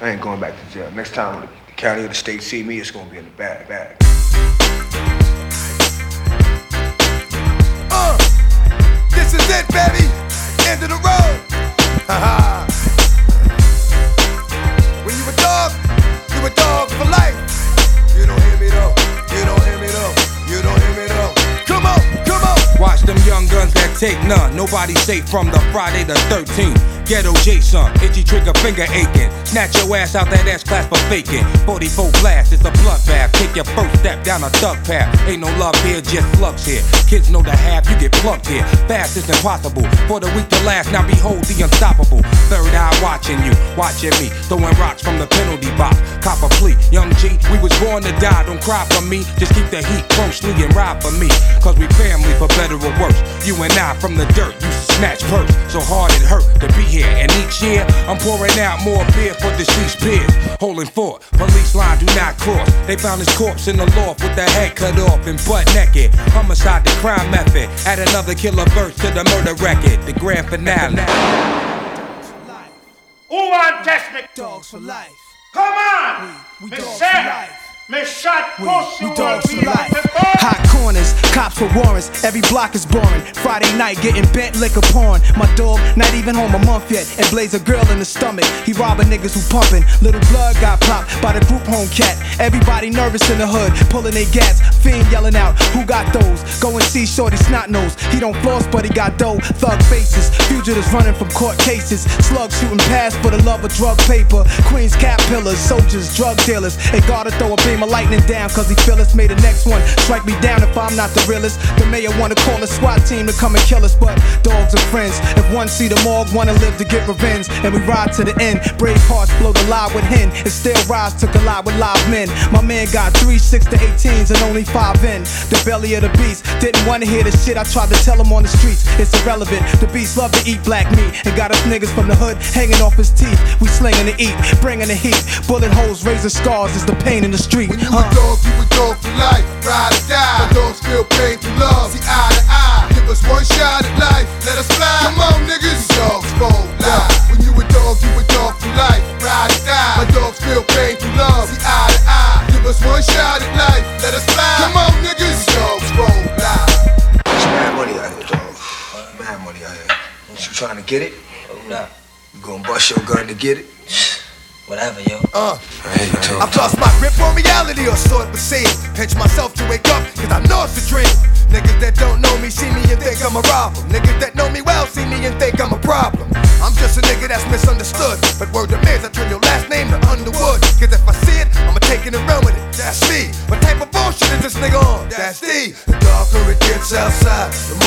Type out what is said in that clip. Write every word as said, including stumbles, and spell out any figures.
I ain't going back to jail. Next time the county or the state see me, it's gonna be in the bag. bag. Uh, this is it, baby. End of the road. Haha. When you a dog, you a dog for life. You don't hear me though. You don't hear me though. You don't hear me though. Come on, come on. Watch them young guns that take none. Nobody safe from the Friday the thirteenth. Ghetto Jason, itchy trigger finger aching. Snatch your ass out that ass class for faking. forty-four blast, it's a bloodbath. Take your first step down a thug path. Ain't no love here, just slugs here. Kids know the half, you get plucked here. Fast is impossible, for the weak to last. Now behold the unstoppable. Third eye watching you, watching me. Throwing rocks from the penalty box. Cop a plea, young G, we was born to die. Don't cry for me, just keep the heat closely and ride for me. Cause we family for better or worse. You and I from the dirt, used to snatch purse. So hard it hurt to be here. And each year, I'm pouring out more beer for deceased peers. Holding fort, police line do not cross. They found his corpse in the loft with the head cut off and butt naked. Homicide, the crime method. Add another killer verse to the murder record. The grand finale. Who want test me? Dogs for life. Come on! We, we me dogs say, for life. me shot We, push you we dogs will for be life. the first. Hot corners, cops with warrants. Every block is boring. Friday night getting bent liquor porn. My dog not even home a month yet and blaze a girl in the stomach. He robbing niggas who pumping. Little blood got popped by the group home cat. Everybody nervous in the hood, pulling their gas. Fiend yelling out, who got those? Go and see Shorty Snot Nose. He don't floss, but he got dough. Thug faces, fugitives running from court cases. Slugs shooting past for the love of drug paper. Queens cap pillars, soldiers, drug dealers. They gotta throw a beam of lightning down, cause he feel us. May the next one strike me down if I'm not the realest. The mayor wanna call a SWAT team to come and kill us, but dogs are friends. If one see the morgue, wanna live to get revenge. And we ride to the end. Brave hearts flow to lie with hen. And still rise to collide with live men. My man got three six to eighteens and only five in. The belly of the beast. Didn't wanna hear the shit I tried to tell him on the streets. It's irrelevant. The beast love to eat black meat. And got us niggas from the hood hanging off his teeth. We slinging to eat, bringing the heat. Bullet holes, razor scars is the pain in the street. When you huh? a dog, you a dog for life. Ride or die. My dogs feel pain through love. See eye to eye. Give us one shot at life. Let us fly. Come on, niggas. Dogs won't lie. When you a dog, you a dog for life. Ride or die. My dogs feel pain through love. See eye to eye. Give us one shot at life. Let us fly. Come on, niggas. Dogs won't lie. There's mad money out here, dog. Mad money out here. You trying to get it? Hold up. You gonna bust your gun to get it? Whatever, yo. Uh, Hey, I've lost my grip on reality, or so it would seem. Pinch myself to wake up, cause I know it's a dream. Niggas that don't know me see me and think I'm a robber. Niggas that know me well see me and think I'm a problem. I'm just a nigga that's misunderstood. But word to man, I turn your last name to Underwood. Cause if I see it, I'ma take it and run with it. That's me. What type of bullshit is this nigga on? That's D. The darker it gets outside, the